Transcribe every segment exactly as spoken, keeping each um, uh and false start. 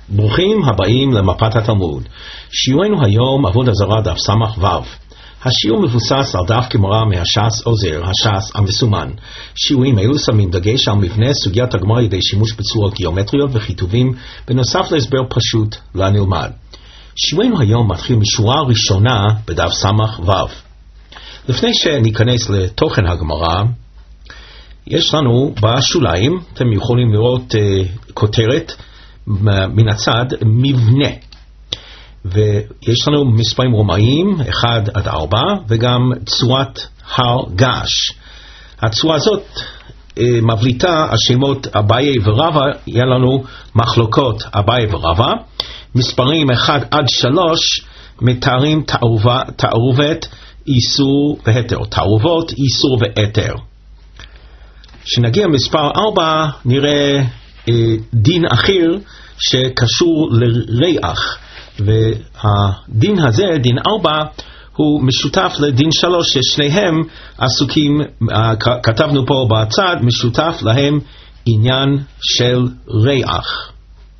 ברוכים הבאים למפת התלמוד. שיעורנו היום עבודה זרה דף סמך וו. השיעור מבוסס על דף גמרא מהש"ס עוזר, הש"ס המסומן. שיעורים אלו שמים דגש על מבנה סוגיית הגמרא על ידי שימוש בצורות גיאומטריות וכיתובים, בנוסף להסבר פשוט לנלמד. שיעורנו היום מתחיל משורה ראשונה בדף סמך וו. לפני שניכנס לתוכן הגמרא, יש לנו בשוליים, אתם יכולים לראות uh, כותרת מן הצד, מבנה. ויש לנו מספרים רומאיים, אחד עד ארבע, וגם צורת הר געש. הצורה הזאת uh, מבליטה השמות אביי ורבא, יהיה לנו מחלוקות אביי ורבא. מספרים אחד עד שלוש מתארים תערובה, תערובת, איסור והתר. תערובות, איסור והתר. כשנגיע מספר ארבע, נראה אה, דין אחר שקשור לריח. והדין הזה, דין ארבע, הוא משותף לדין שלוש, ששניהם עסוקים, אה, כתבנו פה בצד, משותף להם עניין של ריח.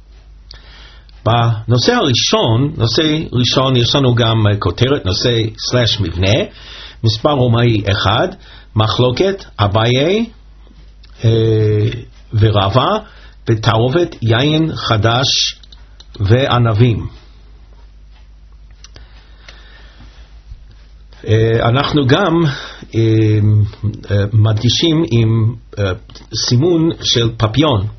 בנושא הראשון, נושא ראשון יש לנו גם כותרת, נושא סלש מבנה, מספר רומאי אחד, מחלוקת אביי ורבא בתערובת יין חדש וענבים. אנחנו גם מדגישים עם סימון של פפיון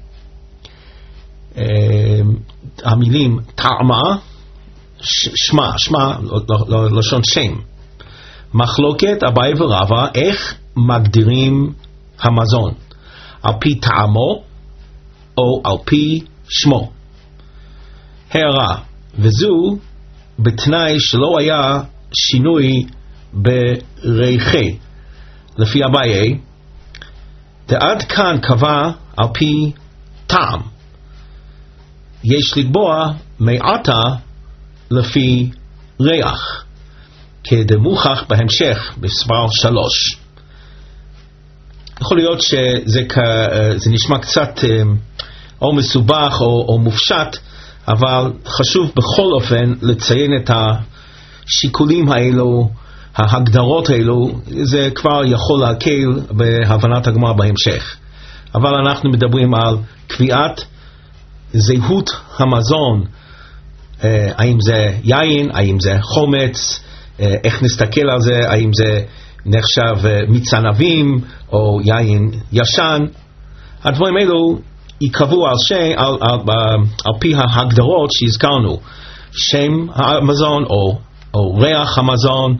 המילים טעמה, שמה, שמה, לשון שם. מחלוקת אביי ורבא, איך מגדירים המזון? על פי טעמו או על פי שמו. הערה, וזו בתנאי שלא היה שינוי בריחי. לפי אביי, ועד כאן קבע על פי טעם. יש לקבוע מעטה לפי ריח, כדמוכח בהמשך בספר שלוש. יכול להיות שזה זה נשמע קצת או מסובך או, או מופשט, אבל חשוב בכל אופן לציין את השיקולים האלו, ההגדרות האלו, זה כבר יכול להקל בהבנת הגמרא בהמשך. אבל אנחנו מדברים על קביעת זהות המזון, האם זה יין, האם זה חומץ, איך נסתכל על זה, האם זה נחשב מיץ ענבים או יין ישן. הדברים האלו יקבעו על, על, על, על, על פי ההגדרות שהזכרנו, שם המזון או, או ריח המזון,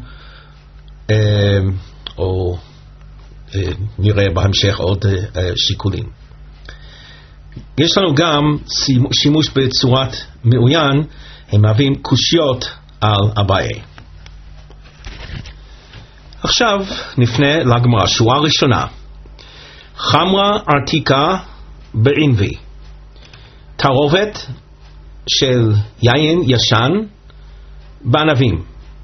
או נראה בהמשך עוד שיקולים. יש לנו גם שימוש בצורת מעוין, הם מהווים קושיות על אביי. עכשיו נפנה לגמרא, שורה ראשונה. חמרה עתיקה בענבי, תערובת של יין ישן בענבים.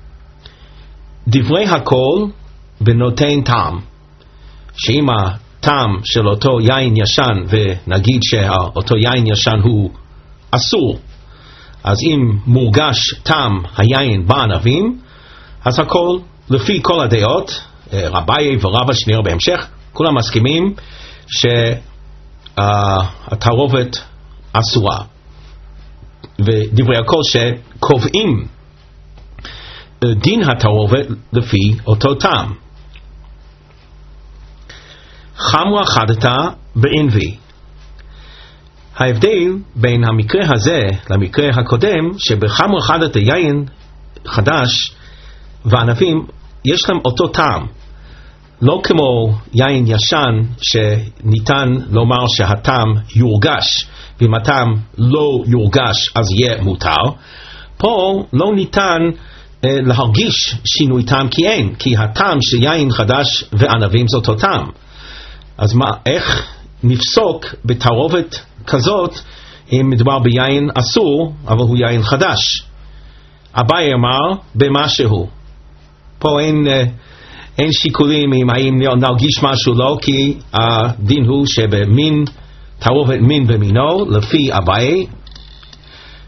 דברי הכל בנותן טעם, שאם הטעם של אותו יין ישן, ונגיד שאותו יין ישן הוא אסור, אז אם מורגש טעם היין בענבים, אז הכל לפי כל הדעות, רביי ורבא שנראה בהמשך, כולם מסכימים שהתערובת אסורה. ודברי הכל שקובעים דין התערובת לפי אותו טעם. חמרה חדתה בענבי. ההבדל בין המקרה הזה למקרה הקודם, שבחמרה חדתה יין חדש וענבים יש להם אותו טעם, לא כמו יין ישן שניתן לומר שהטעם יורגש, ואם הטעם לא יורגש אז יהיה מותר. פה לא ניתן אה, להרגיש שינוי טעם, כי אין, כי הטעם של יין חדש וענבים זה אותו טעם. אז מה, איך נפסוק בתערובת כזאת אם מדובר ביין אסור אבל הוא יין חדש? אביי אמר במשהו. פה אין, אין שיקולים אם האם נרגיש משהו לא, כי הדין הוא שבמין תערובת מין במינו לפי אביי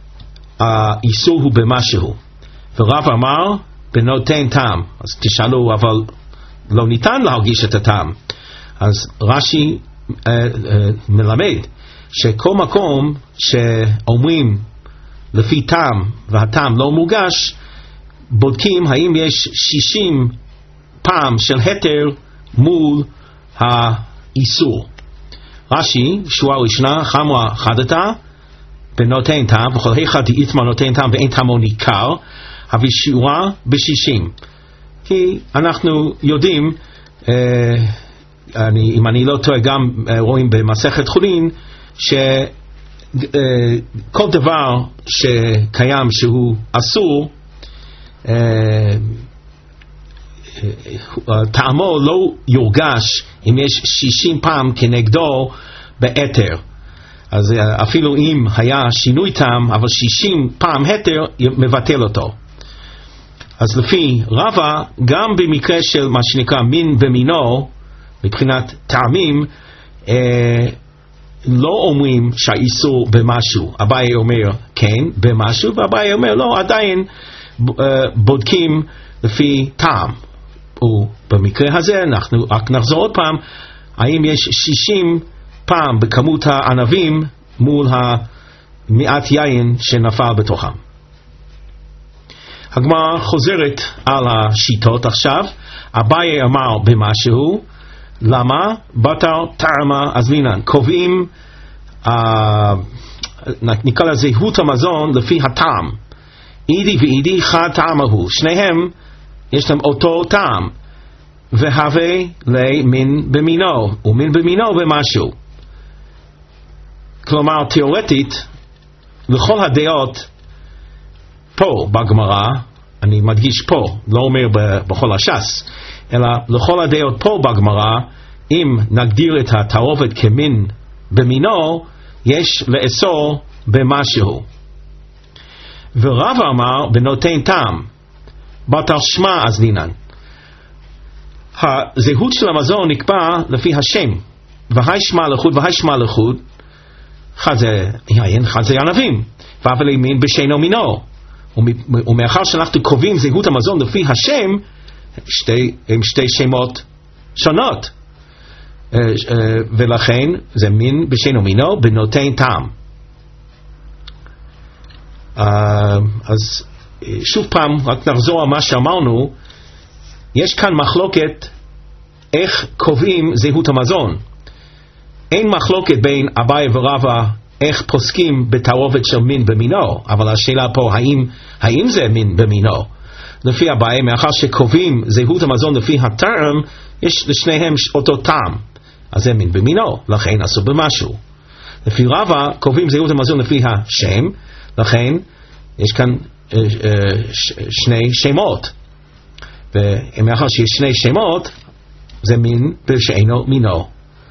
האיסור הוא במשהו. ורב אמר בנותן טעם. אז תשאלו, אבל לא ניתן להרגיש את הטעם. אז רש"י אה, אה, מלמד שכל מקום שאומרים לפי טעם והטעם לא מורגש, בודקים האם יש שישים פעם של היתר מול האיסור. רש"י, שורה ראשונה, חמרה חדתה בנותן טעם, וכל היכא דאיתמר נותן טעם ואין טעמו ניכר, אבל שורה בשישים. כי אנחנו יודעים, אה, אני, אם אני לא טועה, גם אה, רואים במסכת חולין, שכל אה, דבר שקיים שהוא אסור, אה, אה, טעמו לא יורגש אם יש שישים פעם כנגדו בהתר. אז אה, אפילו אם היה שינוי טעם, אבל שישים פעם התר מבטל אותו. אז לפי רבא, גם במקרה של מה שנקרא מין במינו, מבחינת טעמים, אה, לא אומרים שהאיסור במשהו. אביי אומר כן במשהו, ואביי אומר לא, עדיין אה, בודקים לפי טעם. ובמקרה הזה אנחנו רק נחזור עוד פעם, האם יש שישים פעם בכמות הענבים מול המעט יין שנפל בתוכם. הגמרא חוזרת על השיטות עכשיו. אביי אמר במשהו, למה? בתר טעמה אזלינן. קובעים, אה, נקרא לזהות המזון לפי הטעם. אידי ואידי חד טעמה הוא. שניהם יש להם אותו טעם. והווה למין במינו, ומין במינו במשהו. כלומר, תיאורטית, לכל הדעות, פה בגמרא, אני מדגיש פה, לא אומר בכל הש"ס, אלא לכל הדעות פה בגמרא, אם נגדיר את התערובת כמין במינו, יש לאסור במשהו. ורב אמר בנותן טעם, בתר שמע אזלינן. הזהות של המזון נקבע לפי השם, והי שמע לחוד והי שמע לחוד, אחד זה יין, אחד זה ענבים, ואבל ימין בשנו מינו. ומאחר שאנחנו קובעים זהות המזון לפי השם, שתי, הם שתי שמות שונות, ולכן זה מין בשנו מינו בנותן טעם. אז שוב פעם, רק נחזור על מה שאמרנו, יש כאן מחלוקת איך קובעים זהות המזון. אין מחלוקת בין אביי ורבא איך פוסקים בתערובת של מין במינו, אבל השאלה פה האם, האם זה מין במינו. לפי אביי, מאחר שקובעים זהות המזון לפי הטעם, יש לשניהם אותו טעם, אז זה מין במינו, לכן עשו במשהו. לפי רבא קובעים זהות המזון לפי השם, לכן יש כאן אה, אה, ש, שני שמות, ומאחר שיש שני שמות זה מין בשאינו מינו.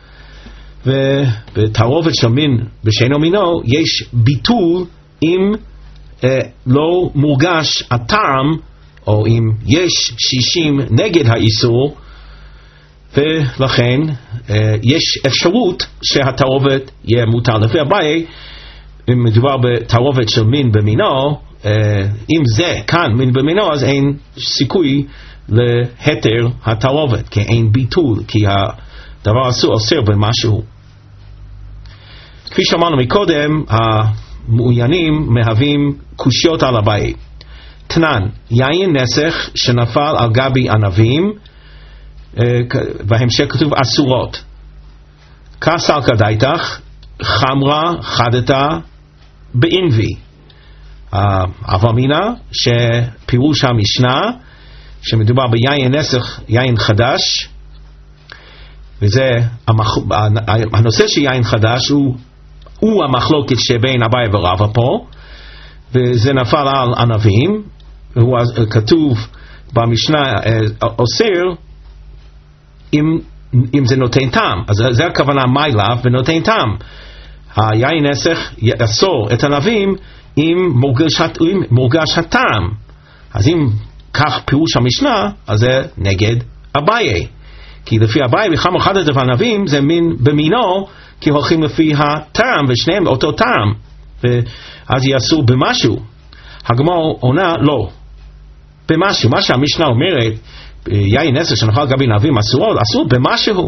ובתערובת של מין בשאינו מינו יש ביטול אם אה, לא מורגש הטעם, או אם יש שישים נגד האיסור, ולכן אה, יש אפשרות שהתערובת יהיה מותר. לפי אביי, אם מדובר בתערובת של מין במינו, אה, אם זה כאן מין במינו, אז אין סיכוי להתר התערובת, כי אין ביטול, כי הדבר אסור אוסר במשהו. כפי שאמרנו מקודם, המעוינים מהווים קושיות על אביי. תנן, יין נסך שנפל על גבי ענבים, בהמשך כתוב אסורות. כסל כדאיתך, חמרה חדתה באינבי. אבל מינה שפירוש המשנה שמדובר ביין נסך, יין חדש, וזה המח... הנושא של יין חדש הוא, הוא המחלוקת שבין אביי ורבא פה, וזה נפל על ענבים, והוא כתוב במשנה אוסר אם, אם זה נותן טעם. אז זה הכוונה מיילה ונותן טעם. היין נסך יאסור את ענבים אם מורגש, אם מורגש הטעם. אז אם כך פירוש המשנה, אז זה נגד אביי. כי לפי אביי בחמר חדתה וענבים זה מין במינו, כי הולכים לפי הטעם, ושניהם אותו טעם, ואז יעשו במשהו. הגמרא עונה לא. במשהו, מה שהמשנה אומרת, יין נסך שנאכל גבי נאבים אסורות, אסור במשהו.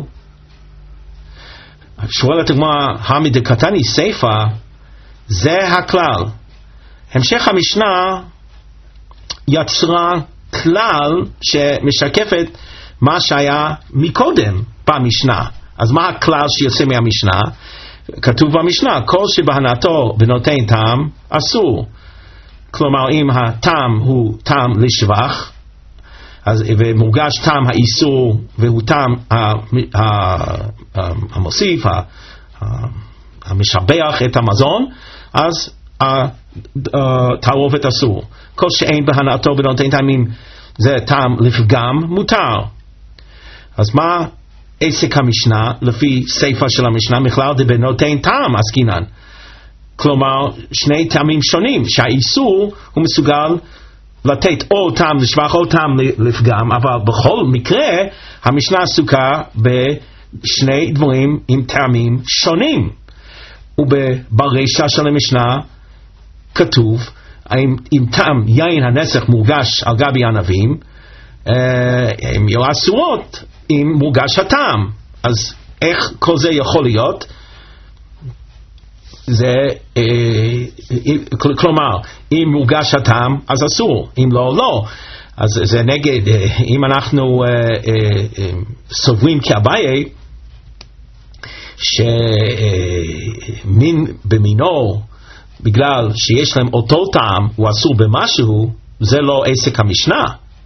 שואלת הגמרא, המי דקתני סיפא, זה הכלל. המשך המשנה יצרה כלל שמשקפת מה שהיה מקודם במשנה. אז מה הכלל שיוצא מהמשנה? כתוב במשנה, כל שבהנאתו ונותן טעם אסור. כלומר, אם הטעם הוא טעם לשבח, אז, ומורגש טעם האיסור והוא טעם המוסיף, המשבח את המזון, אז התערובת אסור. כל שאין בהנאתו ונותן טעמים זה טעם לפגם, מותר. אז מה עסק המשנה לפי סיפא של המשנה? מכלל דבנותן טעם עסקינן. כלומר, שני טעמים שונים, שהאיסור הוא מסוגל לתת או טעם לשבח או טעם לפגם, אבל בכל מקרה המשנה עסוקה בשני דברים עם טעמים שונים. וברישה של המשנה כתוב, אם, אם טעם יין הנסך מורגש על גבי ענבים, הם יהיו אסורות אם מורגש הטעם. אז איך כל זה יכול להיות? זה, אה, כלומר, אם מורגש הטעם, אז אסור, אם לא, לא. אז זה נגד, אה, אם אנחנו אה, אה, אה, סוברים כאביי, שמין במינו, בגלל שיש להם אותו טעם, הוא אסור במשהו, זה לא עסק המשנה.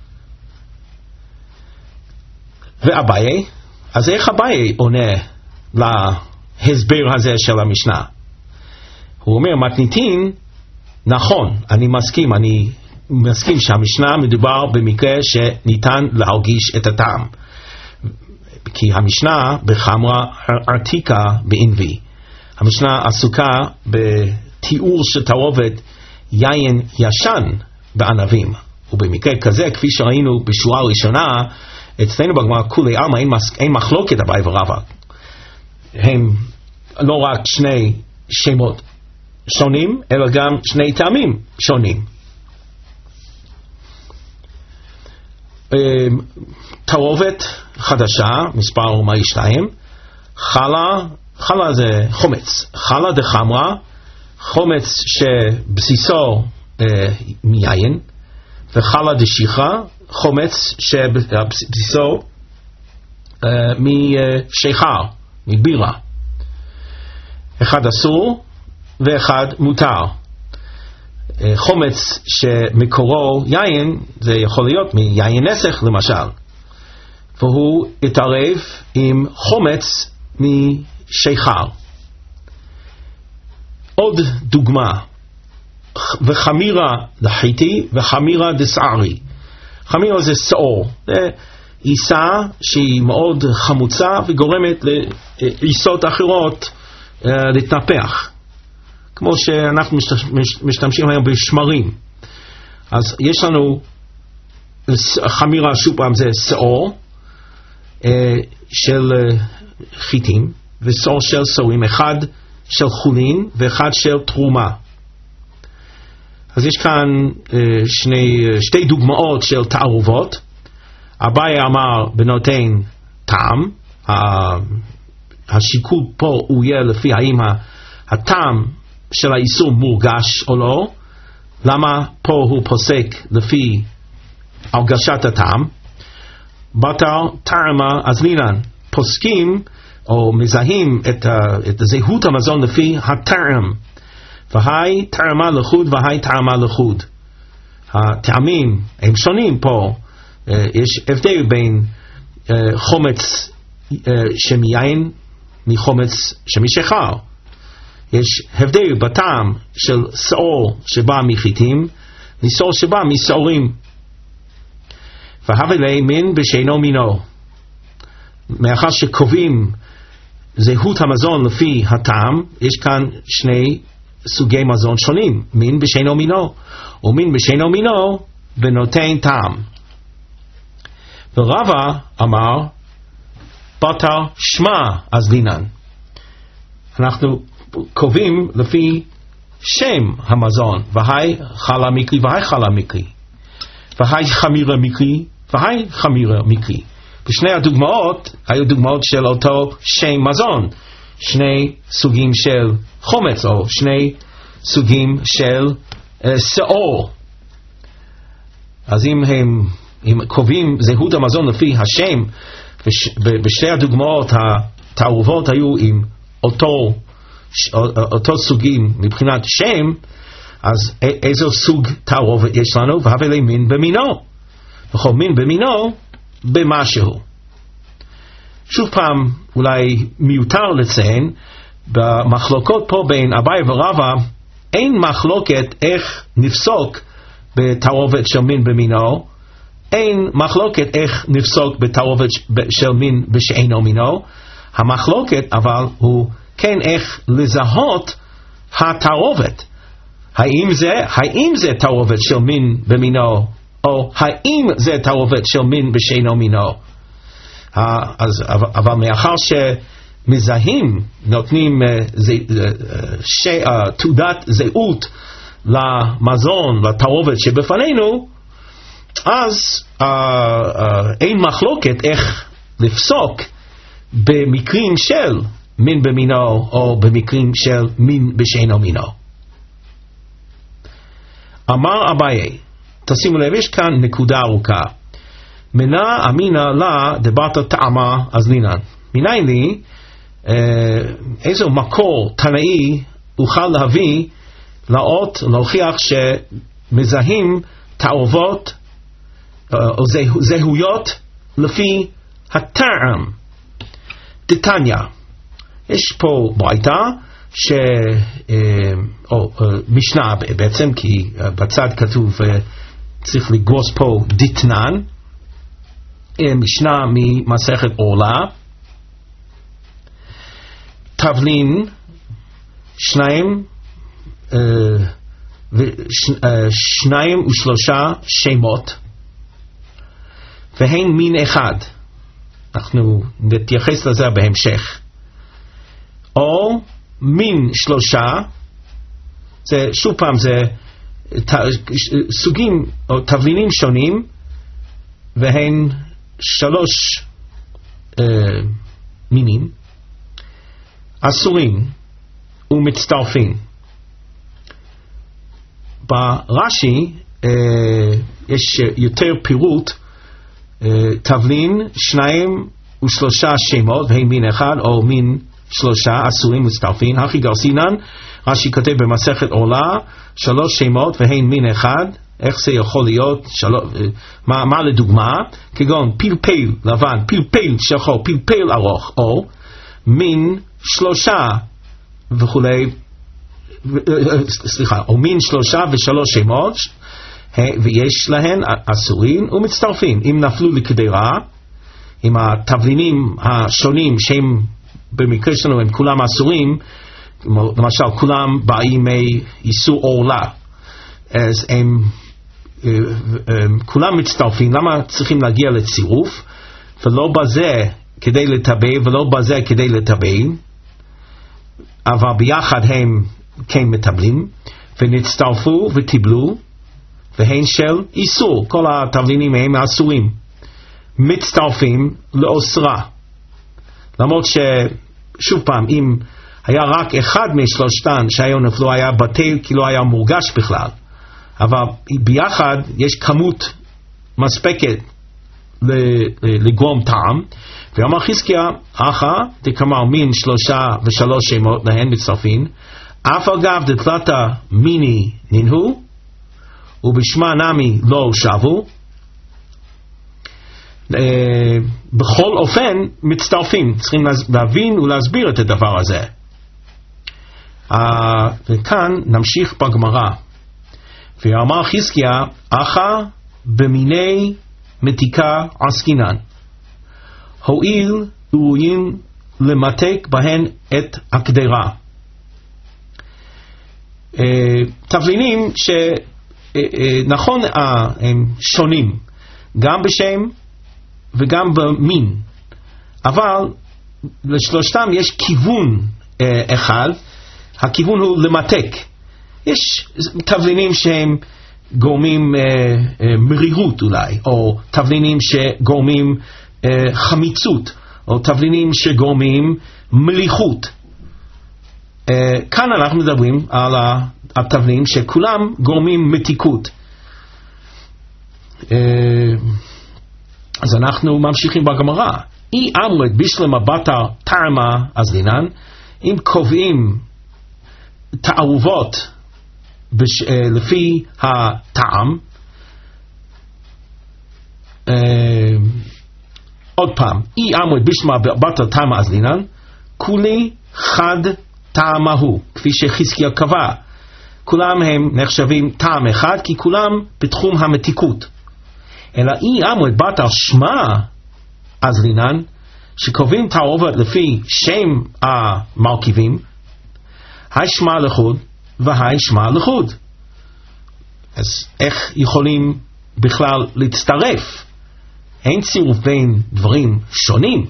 ואביי, אז איך אביי עונה להסבר הזה של המשנה? הוא אומר, מתניתין, נכון, אני מסכים, אני מסכים שהמשנה מדובר במקרה שניתן להרגיש את הטעם. כי המשנה בחמרה עתיקה בענבי. המשנה עסוקה בתיאור של תערובת יין ישן בענבים. ובמקרה כזה, כפי שראינו בשורה הראשונה, אצלנו בגמרא כולי עלמא אין, אין מחלוקת אביי ורבא. הם לא רק שני שמות שונים, אלא גם שני טעמים שונים. תערובת חדשה, מספר ומאי שתיים, חלה, חלה זה חומץ, חלה דחמרה, חומץ שבסיסו אה, מיין, וחלה דשיחה, חומץ שבסיסו אה, משיכר, מבירה. אחד אסור ואחד מותר. חומץ שמקורו יין, זה יכול להיות מיין נסך למשל, והוא התערב עם חומץ משיכר. עוד דוגמה, וחמירה דחיתי וחמירה דסערי. חמירה זה שעור, זה עיסה שהיא מאוד חמוצה וגורמת לעיסות אחרות להתנפח, כמו שאנחנו משתמשים היום בשמרים. אז יש לנו חמירה, שוב פעם, זה שעור של חיטים ושעור של סורים, אחד של חולין ואחד של תרומה. אז יש כאן שני, שתי דוגמאות של תערובות. אביי אמר בנותן טעם, השיקול פה הוא יהיה לפי האם הטעם של האיסור מורגש או לא. למה פה הוא פוסק לפי הרגשת הטעם? בתר טעמה אזלינן, פוסקים או מזהים את, את זהות המזון לפי הטעם. והי טעמה לחוד והי טעמה לחוד. הטעמים הם שונים פה. יש הבדל בין חומץ שמיין מחומץ שמשחר. יש הבדל בטעם של שעור שבא מחיטים לשעור שבא משעורים. והבלי מין בשאינו מינו. מאחר שקובעים זהות המזון לפי הטעם, יש כאן שני סוגי מזון שונים, מין בשאינו מינו, ומין בשאינו מינו ונותן טעם. ורבא אמר, בתר שמע אזלינן. אנחנו קובעים לפי שם המזון, והי חלה מקרי והי חלה מקרי, והי חמירה מקרי והי חמירה מקרי. בשני הדוגמאות היו דוגמאות של אותו שם מזון, שני סוגים של חומץ או שני סוגים של uh, שאור. אז אם הם אם קובעים זהות המזון לפי השם, בש, בשתי הדוגמאות התערובות היו עם אותו, אותו סוגים מבחינת שם, אז איזו סוג תערובת יש לנו? והווה לי מין במינו, וכל מין במינו במשהו. שוב פעם, אולי מיותר לציין, במחלוקות פה בין אביי ורבא, אין מחלוקת איך נפסוק בתערובת של מין במינו, אין מחלוקת איך נפסוק בתערובת של מין בשאינו מינו. המחלוקת אבל הוא כן איך לזהות התערובת. האם זה, האם זה תערובת של מין במינו, או האם זה תערובת של מין בשאינו מינו. אז, אבל מאחר שמזהים, נותנים ש, תעודת זהות למזון, לתערובת שבפנינו, אז uh, uh, אין מחלוקת איך לפסוק במקרים של מין במינו או במקרים של מין בשאינו מינו. אמר אביי, תשימו לב, יש כאן נקודה ארוכה. מנה אמינה לה דברת טעמה אזלינן. מניין לי uh, איזו מקור תנאי אוכל להביא לאות להוכיח שמזהים תערובות או זהויות לפי הטעם. דתניא, יש פה ברייתא ש או משנה בעצם, כי בצד כתוב צריך לגרוס פה דתנן, משנה ממסכת עורלה, תבלין שניים שניים ושלושה שמות והן מין אחד, אנחנו נתייחס לזה בהמשך, או מין שלושה, זה שוב פעם זה ת, סוגים או תבלינים שונים והן שלוש אה, מינים אסורים ומצטרפים. ברש"י אה, יש יותר פירוט, תבלין שניים ושלושה שמות והן מין אחד, או מין שלושה אסורים מצטרפים. הכי גרסינן, רש"י כותב במסכת עורלה, שלוש שמות והן מין אחד. איך זה יכול להיות? של... מה, מה לדוגמה? כגון פלפל לבן, פלפל שחור, פלפל ארוך, או מין שלושה וכולי, סליחה, או מין שלושה ושלוש שמות, ויש להן אסורים ומצטרפים. אם נפלו לקדרה, אם התבלינים השונים שהם במקרה שלנו הם כולם אסורים, למשל כולם באים מאיסור עורלה, אז הם, הם כולם מצטרפים. למה צריכים להגיע לצירוף? ולא בזה כדי לטבע ולא בזה כדי לטבע, אבל ביחד הם כן מטבלים ונצטרפו וטיבלו, והן של איסור. כל התבלינים הם אסורים, מצטרפים לאוסרה. למרות ששוב פעם, אם היה רק אחד משלושתן שהיו נפלו, היה בטל כי לא היה מורגש בכלל, אבל ביחד יש כמות מספקת לגרום טעם. ואמר חזקיה אחא דקאמר מין שלושה ושלוש שמות להן מצטרפים, אף אגב דתלתא מיני ננהו ובשמה נמי לא שבו. בכל אופן מצטרפים, צריכים להבין ולהסביר את הדבר הזה. וכאן נמשיך בגמרא. ואמר חזקיה אחא במיני מתיקה עסקינן, הואיל ראויים למתק בהן את הקדרה. תבלינים שנכון הם שונים גם בשם וגם במין, אבל לשלושתם יש כיוון אחד. הכיוון הוא למתק. יש תבלינים שהם גורמים אה, אה, מרירות אולי, או תבלינים שגורמים אה, חמיצות, או תבלינים שגורמים מליחות. אה, כאן אנחנו מדברים על התבלינים שכולם גורמים מתיקות. אה, אז אנחנו ממשיכים בגמרא. אי אמרת בשלמה בתר תרמה אזלינן, אם קובעים תערובות בש, אה, לפי הטעם, אה, עוד פעם, אי אמרת בשלמה בתר תרמה אזלינן, כולי חד טעמהו, כפי שחזקיה קבע. כולם הם נחשבים טעם אחד, כי כולם בתחום המתיקות. אלא אי אמרת בתר שמה אזלינן, שקובעים תערובת לפי שם המרכיבים, היי שמה לחוד והי שמה לחוד. אז איך יכולים בכלל להצטרף? אין צירוף בין דברים שונים.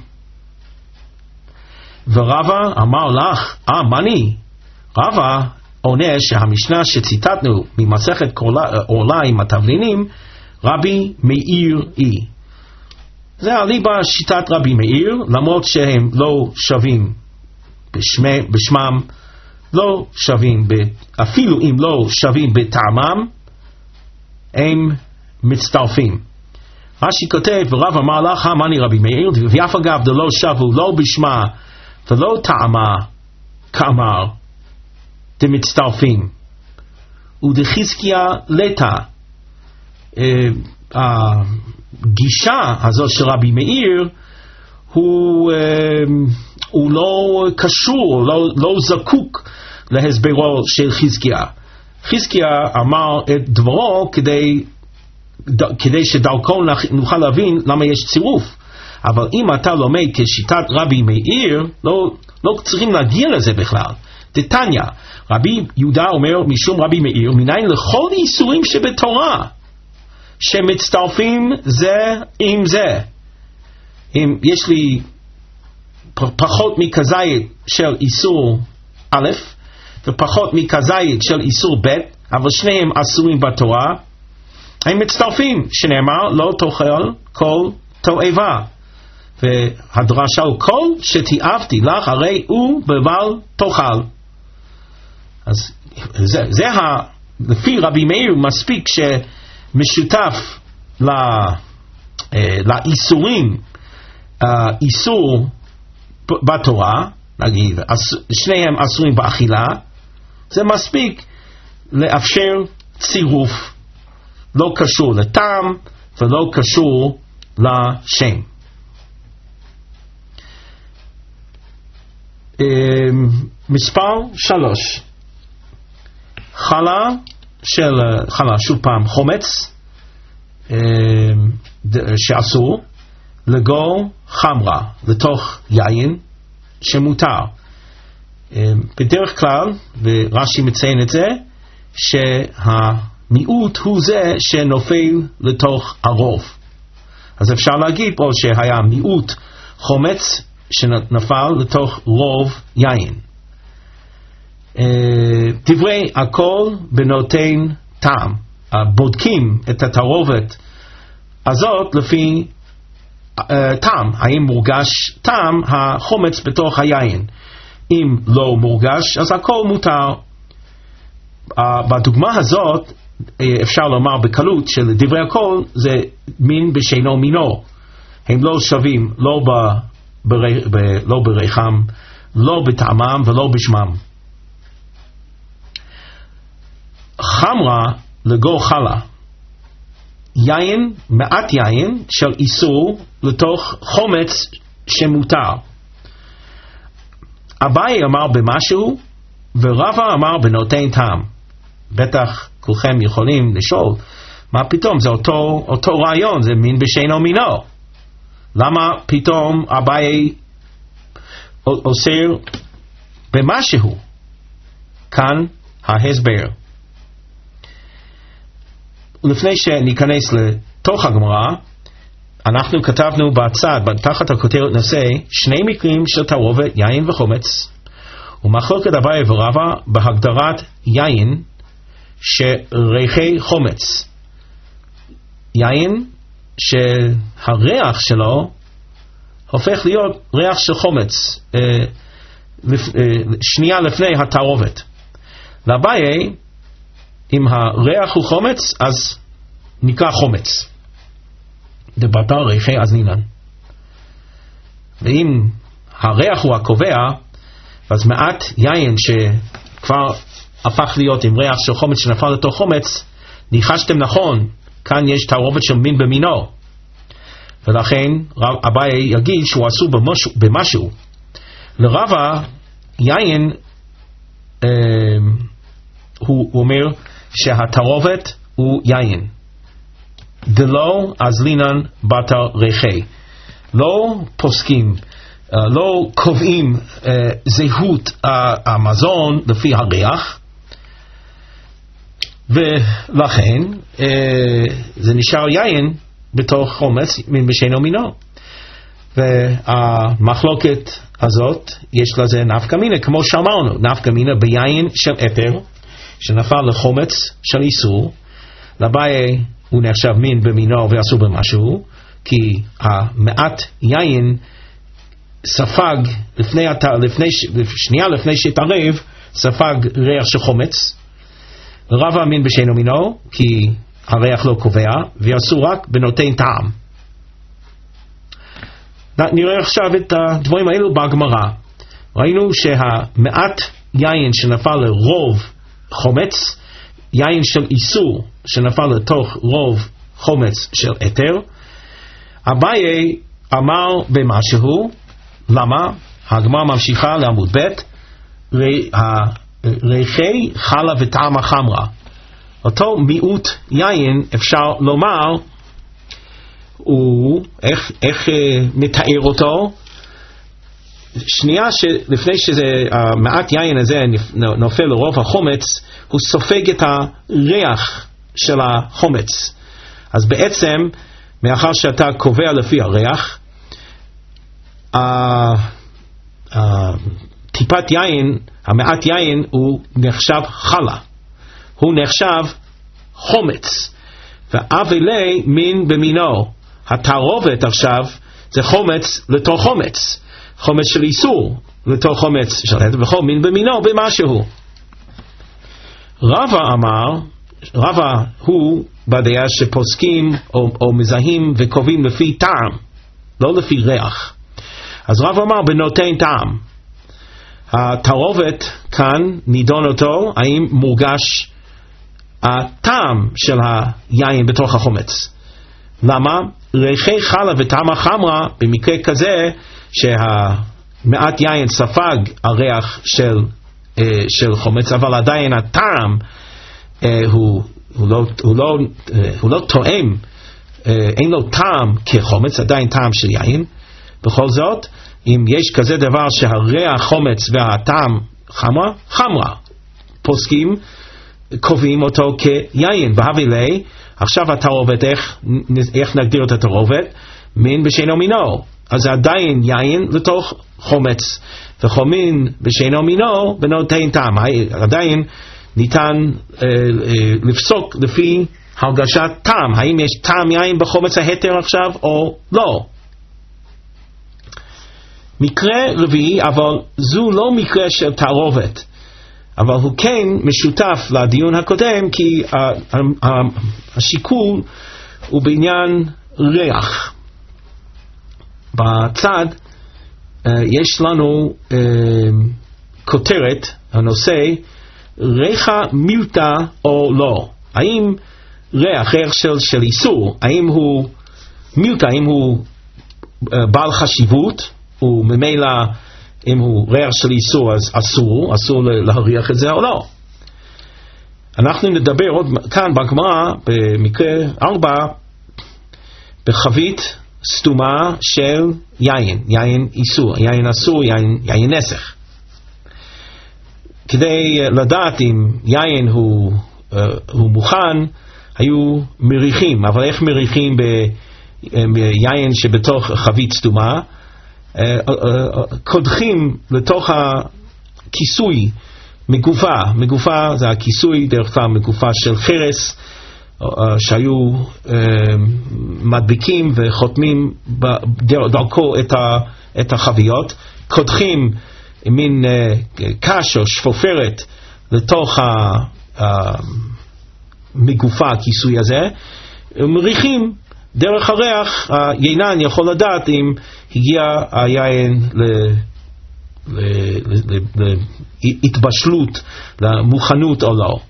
ורבא אמר לך, אה, מני? רבא עונה שהמשנה שציטטנו ממסכת עורלה עם התבלינים, רבי מאיר היא. זה הליבה שיטת רבי מאיר, למרות שהם לא שווים בשמי, בשמם, לא שווים, ב, אפילו אם לא שווים בטעמם, הם מצטרפים. רש"י כותב, ורב אמר לך, מני רבי מאיר, ואף אגב דלא שבו לא בשמה ולא טעמה, כאמר, דמצטרפים. ודחזקיה לטה, הגישה הזאת של רבי מאיר הוא, הוא לא קשור, לא, לא זקוק להסברו של חזקיה. חזקיה אמר את דברו כדי, כדי שדרכו נוכל להבין למה יש צירוף. אבל אם אתה לומד כשיטת רבי מאיר, לא, לא צריכים להגיע לזה בכלל. דתניא, רבי יהודה אומר משום רבי מאיר, מניין לכל איסורים שבתורה שמצטרפים זה עם זה. אם יש לי פחות מכזית של איסור א' ופחות מכזית של איסור ב', אבל שניהם אסורים בתורה, הם מצטרפים, שנאמר לא תאכל כל תועבה. והדרשה הוא כל שתיעבתי לך הרי הוא בבל תאכל. אז זה, זה ה, לפי רבי מאיר מספיק שמשותף לא, לאיסורים, איסור בתורה, נגיד, שניהם אסורים באכילה, זה מספיק לאפשר צירוף, לא קשור לטעם ולא קשור לשם. מספר שלוש, חלה של חלה, שוב פעם, חומץ שאסור, לגו חמרה, לתוך יין שמותר. בדרך כלל, ורש"י מציין את זה, שהמיעוט הוא זה שנופל לתוך הרוב. אז אפשר להגיד פה שהיה מיעוט חומץ שנפל לתוך רוב יין. דברי הכל בנותן טעם. בודקים את התערובת הזאת לפי טעם. האם מורגש טעם החומץ בתוך היין? אם לא מורגש, אז הכל מותר. בדוגמה הזאת אפשר לומר בקלות שלדברי הכל זה מין בשאינו מינו. הם לא שווים, לא ב... ברי, ב, לא בריחם, לא בטעמם ולא בשמם. חמרה לגו חלה, יין, מעט יין של איסור לתוך חומץ שמותר. אביי אמר במשהו ורבא אמר בנותן טעם. בטח כולכם יכולים לשאול, מה פתאום, זה אותו, אותו רעיון, זה מין בשאינו מינו. למה פתאום אביי אוסר במשהו? כאן ההסבר. לפני שניכנס לתוך הגמרא, אנחנו כתבנו בצד, תחת הכותרת נושא, שני מקרים של תערובת יין וחומץ, ומחלוקת אביי ורבא בהגדרת יין שריחי חומץ, יין שהריח שלו הופך להיות ריח של חומץ אה, לפ, אה, שנייה לפני התערובת. לאביי, אם הריח הוא חומץ, אז נקרא חומץ. דבתר ריחי אזנינן. ואם הריח הוא הקובע, אז מעט יין שכבר הפך להיות עם ריח של חומץ שנפל לתוך חומץ, ניחשתם נכון, כאן יש תערובת של מין במינו. ולכן אביי יגיד שהוא עשו במשהו, במשהו. לרבה, יין, אה, הוא אומר שהתערובת הוא יין. דלא אזלינן בתר ריחי. לא פוסקים, לא קובעים זהות המזון לפי הריח, ולכן זה נשאר יין בתוך חומץ מן בשאינו מינו. והמחלוקת הזאת יש לזה נפקא מינה, כמו שאמרנו, נפקא מינה ביין של אתר שנפל לחומץ של איסור. לאביי הוא נחשב מין במינו ועשו במשהו, כי המעט יין ספג לפני, לפני, שנייה לפני שתערב, ספג ריח של חומץ. רבה מין בשאינו מינו, כי הריח לא קובע, ועשו רק בנותן טעם. נראה עכשיו את הדברים האלו בגמרא. ראינו שהמעט יין שנפל לרוב חומץ, יין של איסור שנפל לתוך רוב חומץ של אתר, אביי אמר במשהו. למה? הגמרא ממשיכה לעמוד ב', ריחי חלה וטעמה חמרה. אותו מיעוט יין אפשר לומר, הוא, איך, איך מתאר אותו? שנייה שלפני שזה, המעט יין הזה נופל לרוב החומץ, הוא סופג את הריח של החומץ. אז בעצם, מאחר שאתה קובע לפי הריח, טיפת יין, המעט יין הוא נחשב חלה, הוא נחשב חומץ, ואבלי מין במינו. התערובת עכשיו זה חומץ לתוך חומץ, חומץ של איסור לתוך חומץ של אתר, וכל מין במינו במשהו. רבה אמר, רבה הוא בדעה שפוסקים או, או מזהים וקובעים לפי טעם, לא לפי ריח. אז רב אמר בנותן טעם. התערובת כאן נידון אותו, האם מורגש הטעם של היין בתוך החומץ. למה? ריחי חלה וטעמה חמרה, במקרה כזה שהמעט יין ספג הריח של, אה, של חומץ, אבל עדיין הטעם אה, הוא, הוא, לא, הוא, לא, אה, הוא לא תואם, אה, אין לו טעם כחומץ, עדיין טעם של יין. בכל זאת, אם יש כזה דבר שהריח חומץ והטעם חמרה, חמרה, פוסקים, קובעים אותו כיין. בהבילי, עכשיו התערובת, איך, איך נגדיר את התערובת? מין בשאינו מינו. אז עדיין יין לתוך חומץ, וכל מין בשאינו מינו בנותן טעם. עדיין ניתן אה, אה, לפסוק לפי הרגשת טעם. האם יש טעם יין בחומץ ההתר עכשיו או לא? מקרה רביעי, אבל זו לא מקרה של תערובת, אבל הוא כן משותף לדיון הקודם, כי השיקול הוא בעניין ריח. בצד יש לנו כותרת, הנושא ריחה מיעוטה או לא. האם ריח, ריח של, של איסור, האם הוא מיעוטה, האם הוא בעל חשיבות, וממילא אם הוא ריח של איסור אז אסור, אסור להריח את זה או לא. אנחנו נדבר עוד כאן בגמרא במקרה ארבע בחבית סתומה של יין, יין איסור, יין אסור, יין, יין נסך. כדי לדעת אם יין הוא, uh, הוא מוכן, היו מריחים, אבל איך מריחים ביין שבתוך חבית סתומה? קודחים לתוך הכיסוי מגופה, מגופה זה הכיסוי, דרך כלל מגופה של חרס, שהיו מדביקים וחותמים דרכו את החביות, קודחים מין קש או שפופרת לתוך המגופה, הכיסוי הזה, מריחים. דרך הריח היינן יכול לדעת אם הגיע היין להתבשלות, למוכנות או לא.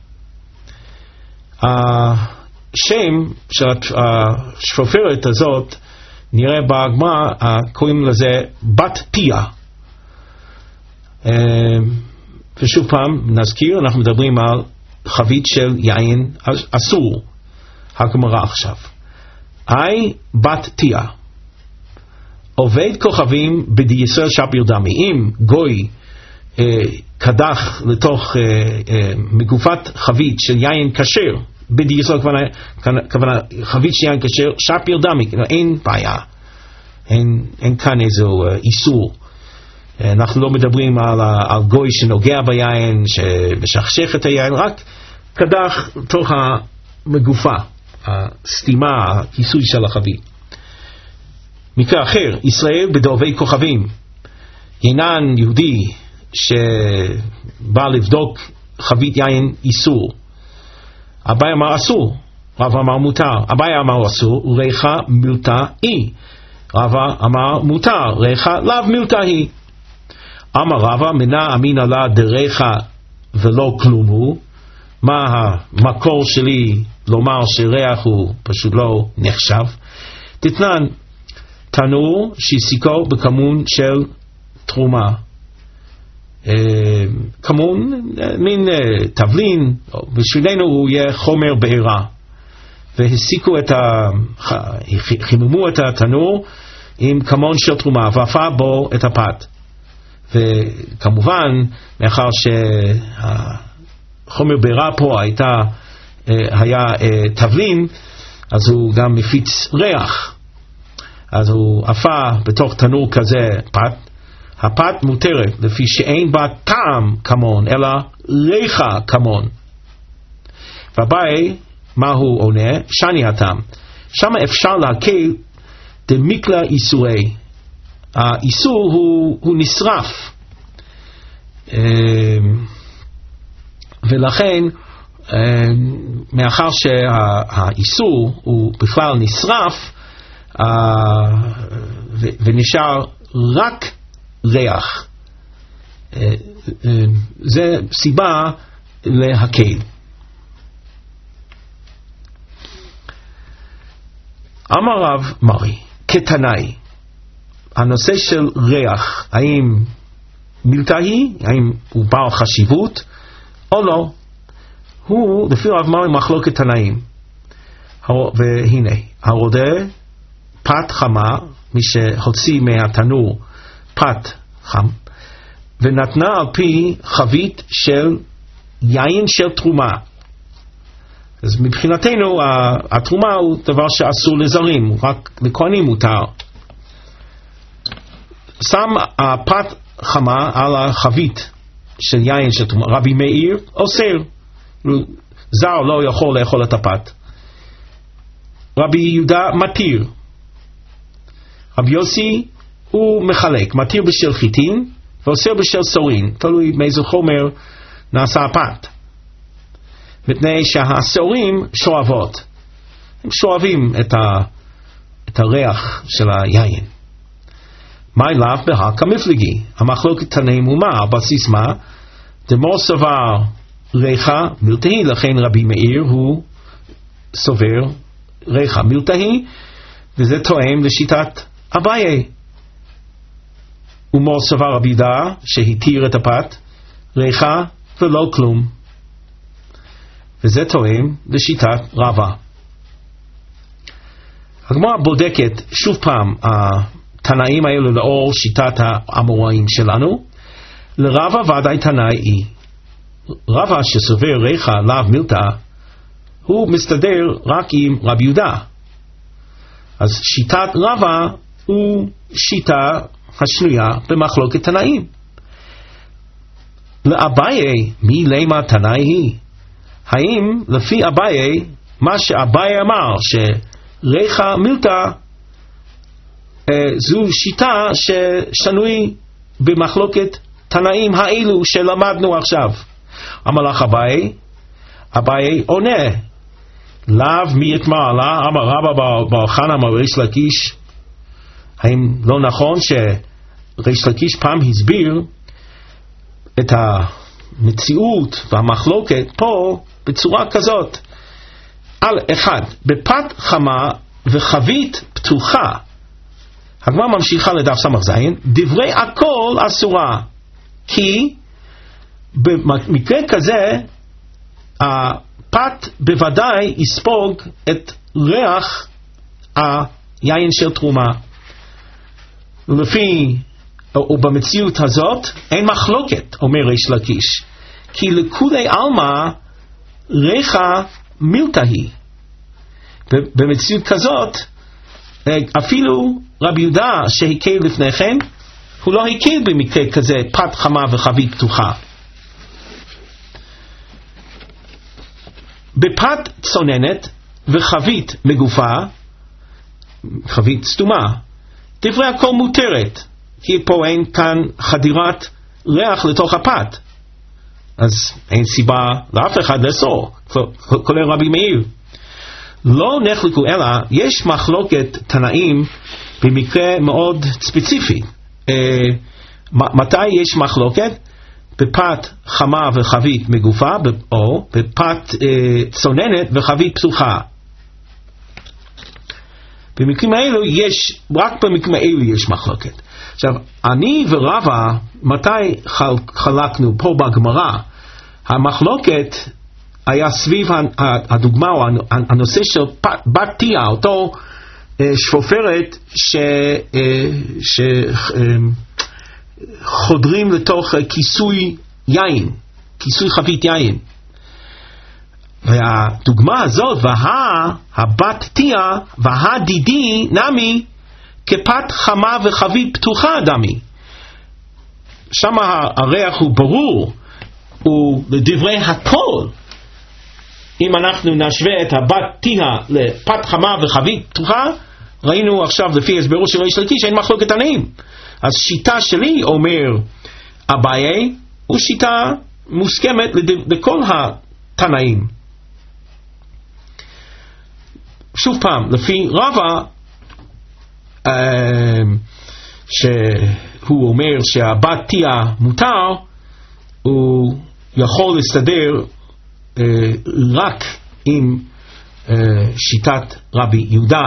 השם של השפופרת הזאת נראה בגמרא, קוראים לזה בת פיה. ושוב פעם נזכיר, אנחנו מדברים על חבית של יין אסור. הגמרא עכשיו, אי בת פיה עובד כוכבים בדישראל שפיר דמי. אם גוי אה, קדח לתוך אה, אה, מגופת חבית של יין כשר, בדישראל כוונה, כוונה חבית של יין כשר, שפיר דמי, אין בעיה, אין, אין כאן איזו אה, איסור. אה, אנחנו לא מדברים על, על גוי שנוגע ביין, שמשכשך את היין, רק קדח לתוך המגופה, הסתימה, הכיסוי של החבית. מקרה אחר, ישראל בדובי כוכבים. יינן יהודי שבא לבדוק חבית יין איסור. אביי אמר אסור, רבא אמר מותר. אביי אמר אסור, ריחה מילתא היא. רבא אמר מותר, ריחה לאו מילתא היא. אמר רבא, מנע אמינא לה דריחה ולא כלום הוא. מה המקור שלי לומר שריח הוא פשוט לא נחשב? תתנן, תנור שהסיקו בכמון של תרומה. כמון, מין תבלין, בשבילנו הוא יהיה חומר בעירה. והסיקו את ה... חיממו את התנור עם כמון של תרומה, ואפה בו את הפת. וכמובן, מאחר שהחומר בעירה פה הייתה, היה תבלין, אז הוא גם מפיץ ריח. אז הוא אפה בתוך תנור כזה פת. הפת מותרת לפי שאין בה טעם כמון, אלא ריחה כמון. והבאי, מה הוא עונה? שני הטעם. שם אפשר להקל דמיקלה איסורי. האיסור הוא, הוא נשרף. ולכן, מאחר שהאיסור הוא בכלל נשרף, Uh, ו- ונשאר רק ריח. uh, uh, זה סיבה להקל. אמר רב מרי כתנאי, הנושא של ריח, האם מילתא היא, האם הוא בעל חשיבות או לא, הוא לפי רב מרי מחלוקת תנאים. והנה, הרודה פת חמה, מי שהוציא מהתנור פת חם, ונתנה על פי חבית של יין של תרומה. אז מבחינתנו התרומה הוא דבר שאסור לזרים, רק לכהנים מותר. שם הפת חמה על החבית של יין של תרומה. רבי מאיר אוסר, זר לא יכול לאכול את הפת. רבי יהודה מתיר. רבי יוסי הוא מחלק, מתיר בשל חיטין ואוסר בשל סורין, תלוי מאיזה חומר נעשה הפת. מפני שהסורים שואבות, הם שואבים את, ה, את הריח של היין. מה אליו בהק המפלגי? המחלוקת תנאים הוא מה? בסיס מה? דמור סבר ריחה מילתאי, לכן רבי מאיר הוא סובר ריחה מילתאי, וזה תואם לשיטת אביי. ומור סבר רבי יהודה שהתיר את הפת ריחה ולא כלום, וזה תואם לשיטת רבא. הגמרא בודקת שוב פעם התנאים האלו לאור שיטת האמוראים שלנו. לרבא ודאי תנאי, רבא שסובר ריחה לאו מילתא, הוא מסתדר רק עם רבי יהודה. אז שיטת רבא הוא שיטה השנויה במחלוקת תנאים. לאביי מי למה תנאי היא? האם לפי אביי מה שאביי אמר שריחה מילתא זו שיטה ששנוי במחלוקת תנאים האלו שלמדנו עכשיו? אמר לך אביי, אביי עונה לאו מי יתמר לה, אמר רבא בר חנא אמר ריש לקיש. האם לא נכון שריש לקיש פעם הסביר את המציאות והמחלוקת פה בצורה כזאת? על אחד, בפת חמה וחבית פתוחה, הגמרא ממשיכה לדף סמך זין, דברי הכל אסורה, כי במקרה כזה הפת בוודאי יספוג את ריח היין של תרומה. לפי ובמציאות הזאת אין מחלוקת, אומר ריש לקיש, כי לכולי עלמא ריחה מילתא היא. במציאות כזאת אפילו רבי יהודה שהקל לפני כן, הוא לא הקל במקרה כזה פת חמה וחבית פתוחה. בפת צוננת וחבית מגופה, חבית סתומה, דברי הכל מותרת, כי פה אין כאן חדירת ריח לתוך הפת, אז אין סיבה לאף אחד לאסור, כולל רבי מאיר. לא נחלקו אלא יש מחלוקת תנאים במקרה מאוד ספציפי. אה, מתי יש מחלוקת? בפת חמה וחבית מגופה, או בפת אה, צוננת וחבית פתוחה. במקרים האלו יש, רק במקרים האלו יש מחלוקת. עכשיו, אני ורבא, מתי חל, חלקנו פה בגמרא? המחלוקת היה סביב הדוגמה או הנושא של בת תיה, אותו שפופרת שחודרים לתוך כיסוי יין, כיסוי חבית יין. והדוגמה הזאת, והבת תיה והדידי נמי כפת חמה וחבית פתוחה דמי. שם הריח הוא ברור, הוא לדברי הכל. אם אנחנו נשווה את הבת תיה לפת חמה וחבית פתוחה, ראינו עכשיו לפי הסברו של ריש לקיש אין מחלוקת תנאים. אז שיטה שלי, אומר אביי, הוא שיטה מוסכמת לכל התנאים. שוב פעם, לפי רבא, שהוא אומר שהבת תיה מותר, הוא יכול להסתדר רק עם שיטת רבי יהודה,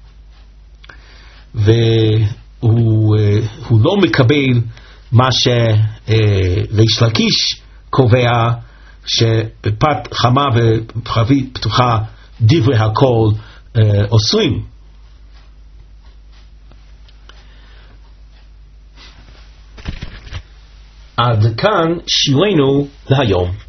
והוא לא מקבל מה שריש לקיש קובע, שבפת חמה וחבית פתוחה דברי הכל אוסרים. עד כאן שיעורנו להיום.